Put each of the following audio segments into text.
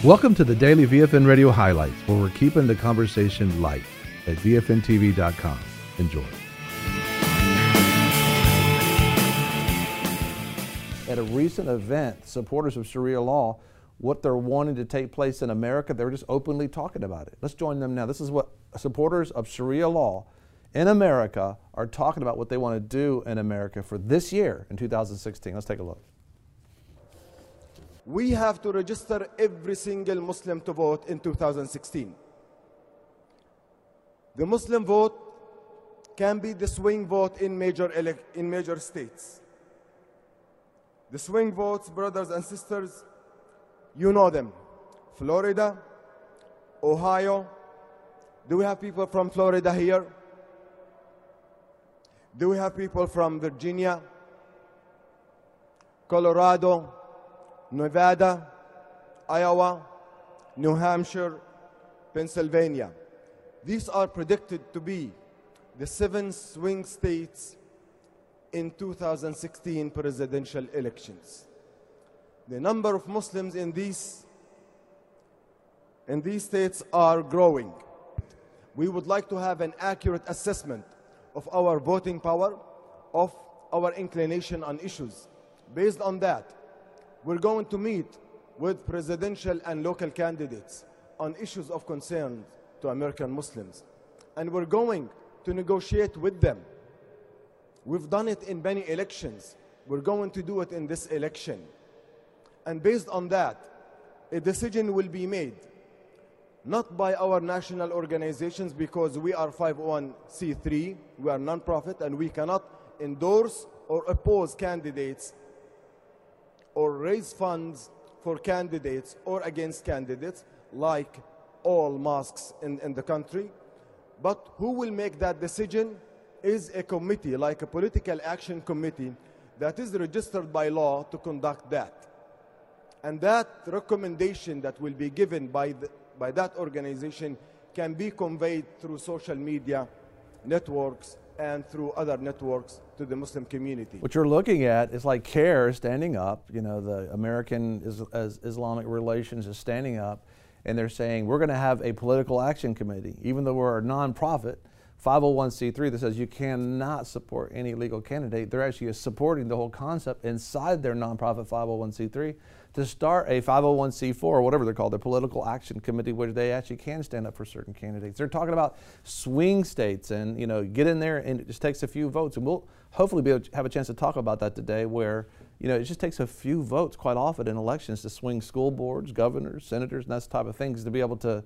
Welcome to the Daily VFN Radio Highlights, where we're keeping the conversation light at VFNTV.com. Enjoy. At a recent event, supporters of Sharia law, what they're wanting to take place in America, they're just openly talking about it. Let's join them now. This is what supporters of Sharia law in America are talking about, what they want to do in America for this year in 2016. Let's take a look. We have to register every single Muslim to vote in 2016. The Muslim vote can be the swing vote in major states. The swing votes, brothers and sisters, you know them. Florida, Ohio. Do we have people from Florida here? Do we have people from Virginia, Colorado, Nevada, Iowa, New Hampshire, Pennsylvania? These are predicted to be the 7 swing states in 2016 presidential elections. The number of Muslims in these states are growing. We would like to have an accurate assessment of our voting power, of our inclination on issues. Based on that, we're going to meet with presidential and local candidates on issues of concern to American Muslims. And we're going to negotiate with them. We've done it in many elections. We're going to do it in this election. And based on that, a decision will be made, not by our national organizations, because we are 501c3, we are non-profit, and we cannot endorse or oppose candidates or raise funds for candidates or against candidates like all mosques in the country. But who will make that decision is a committee, like a political action committee, that is registered by law to conduct that. And that recommendation that will be given by that organization can be conveyed through social media networks and through other networks to the Muslim community. What you're looking at is like CARE standing up, you know, the American Islamic Relations is standing up, and they're saying we're going to have a political action committee. Even though we're a nonprofit, 501c3 that says you cannot support any legal candidate, they're actually supporting the whole concept inside their nonprofit 501c3 to start a 501c4 or whatever they're called, the political action committee, where they actually can stand up for certain candidates. They're talking about swing states and, you know, get in there and it just takes a few votes. And we'll hopefully be able to have a chance to talk about that today, where, you know, it just takes a few votes quite often in elections to swing school boards, governors, senators, and that type of things to be able to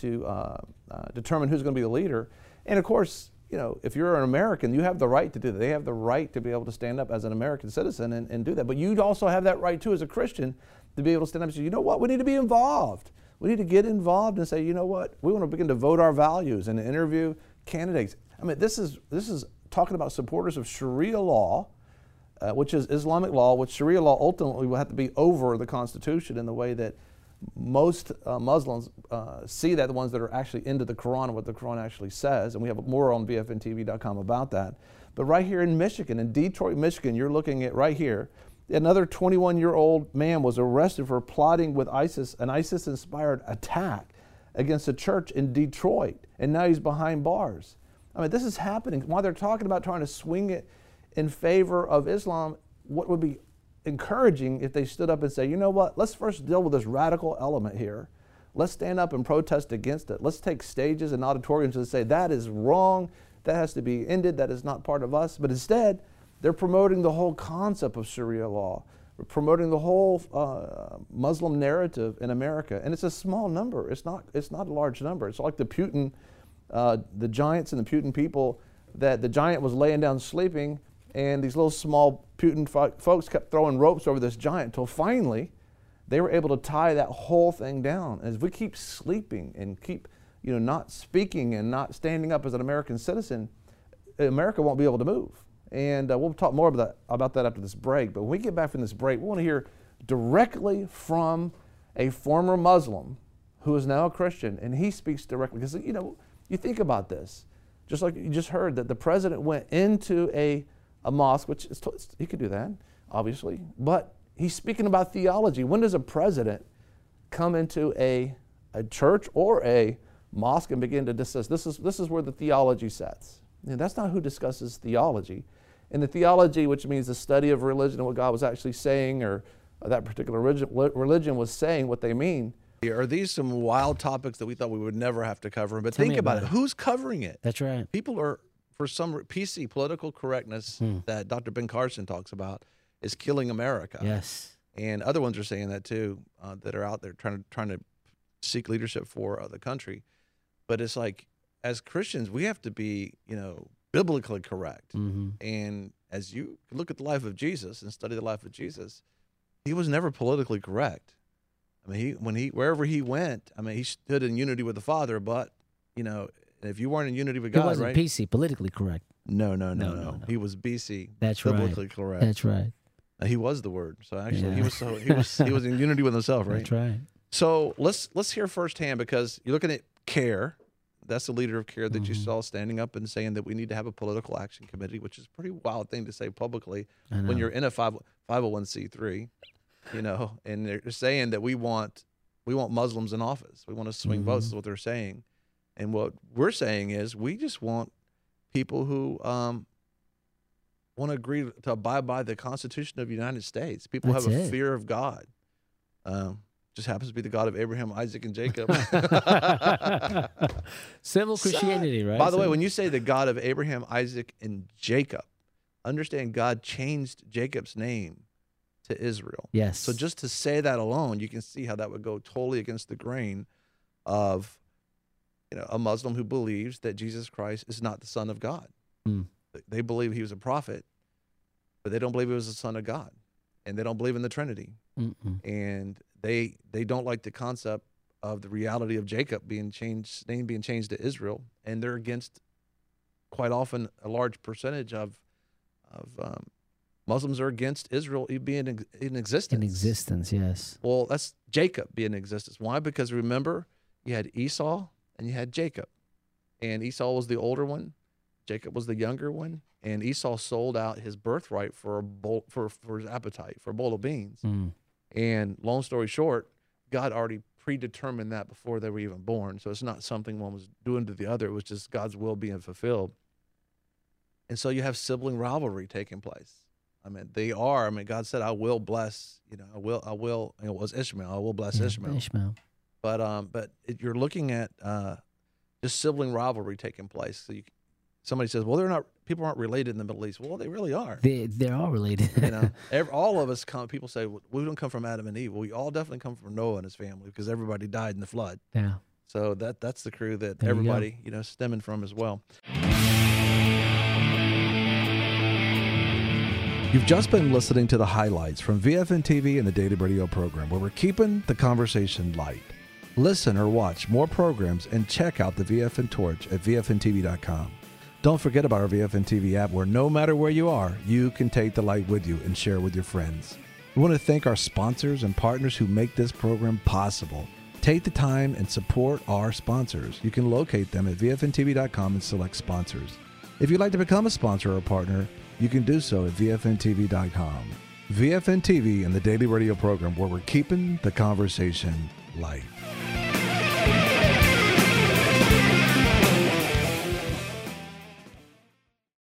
determine who's going to be the leader. And of course, you know, if you're an American, you have the right to do that. They have the right to be able to stand up as an American citizen and do that. But you also have that right too as a Christian to be able to stand up and say, you know what, we need to be involved. We need to get involved and say, you know what, we want to begin to vote our values and interview candidates. I mean, this is talking about supporters of Sharia law, which is Islamic law, which Sharia law ultimately will have to be over the Constitution in the way that most Muslims see that, the ones that are actually into the Quran and what the Quran actually says. And we have more on VFNTV.com about that. But right here in Michigan, in Detroit, Michigan, you're looking at right here, another 21-year-old man was arrested for plotting with ISIS, an ISIS-inspired attack against a church in Detroit. And now he's behind bars. I mean, this is happening. While they're talking about trying to swing it in favor of Islam, what would be encouraging if they stood up and say, you know what, let's first deal with this radical element here. Let's stand up and protest against it. Let's take stages and auditoriums and say that is wrong, that has to be ended, that is not part of us. But instead, they're promoting the whole concept of Sharia law, promoting the whole Muslim narrative in America. And it's a small number. It's not a large number. It's like the Putin, the giants and the Putin people, that the giant was laying down sleeping, and these little small Putin folks kept throwing ropes over this giant until finally they were able to tie that whole thing down. As we keep sleeping and keep, you know, not speaking and not standing up as an American citizen, America won't be able to move. And we'll talk more about that after this break. But when we get back from this break, we want to hear directly from a former Muslim who is now a Christian, and he speaks directly. Because, you know, you think about this, just like you just heard that the president went into a mosque, which is, he could do that, obviously, but he's speaking about theology. When does a president come into a church or a mosque and begin to discuss. This is where the theology sets. And that's not who discusses theology. And the theology, which means the study of religion and what God was actually saying, or that particular religion was saying what they mean. Are these some wild topics that we thought we would never have to cover? But think about it. Who's covering it? That's right. People are, for some PC, political correctness that Dr. Ben Carson talks about is killing America. Yes. And other ones are saying that too, that are out there trying to seek leadership for the country. But it's like, as Christians, we have to be, biblically correct. And as you look at the life of Jesus and study the life of Jesus, he was never politically correct. I mean, wherever he went, he stood in unity with the Father. But if you weren't in unity with God, he wasn't right? PC, politically correct. No. He was BC. That's biblically right. correct. That's right. He was the Word. So actually, he was in unity with himself, right? That's right. So let's hear firsthand, because you're looking at CARE. That's the leader of CARE that you saw standing up and saying that we need to have a political action committee, which is a pretty wild thing to say publicly when you're in a 501c3, and they're saying that we want Muslims in office. We want to swing votes is what they're saying. And what we're saying is we just want people who want to agree to abide by the Constitution of the United States. People who have a fear of God. Just happens to be the God of Abraham, Isaac, and Jacob. Civil Christianity, right? By the way, when you say the God of Abraham, Isaac, and Jacob, understand God changed Jacob's name to Israel. Yes. So just to say that alone, you can see how that would go totally against the grain of a Muslim who believes that Jesus Christ is not the Son of God. They believe he was a prophet, but they don't believe he was the Son of God. And they don't believe in the Trinity. And they don't like the concept of the reality of Jacob being changed, name being changed to Israel, and they're against quite often a large percentage of Muslims are against Israel being in existence. In existence, yes. Well, that's Jacob being in existence. Why? Because remember, you had Esau and you had Jacob, and Esau was the older one, Jacob was the younger one, and Esau sold out his birthright for his appetite, for a bowl of beans. And long story short, God already predetermined that before they were even born. So it's not something one was doing to the other. It was just God's will being fulfilled. And so you have sibling rivalry taking place. God said, I will bless, it was Ishmael. I will bless Ishmael. But you're looking at just sibling rivalry taking place. So somebody says, well, people aren't related in the Middle East. Well, they really are. They're all related. All of us people say, well, we don't come from Adam and Eve. Well, we all definitely come from Noah and his family, because everybody died in the flood. Yeah. So that's the crew that there everybody, stemming from as well. You've just been listening to the highlights from VFN TV and the Daily Radio program, where we're keeping the conversation light. Listen or watch more programs and check out the VFN Torch at VFNTV.com. Don't forget about our VFN TV app, where no matter where you are, you can take the light with you and share with your friends. We want to thank our sponsors and partners who make this program possible. Take the time and support our sponsors. You can locate them at VFNTV.com and select sponsors. If you'd like to become a sponsor or a partner, you can do so at VFNTV.com. VFN TV and the Daily Radio program, where we're keeping the conversation light.